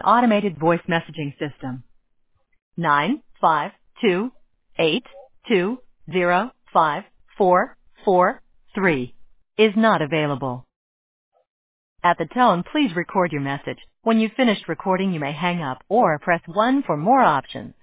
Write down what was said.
automated voice messaging system. 95282054443 is not available. At the tone, please record your message. When you've finished recording, you may hang up or press 1 for more options.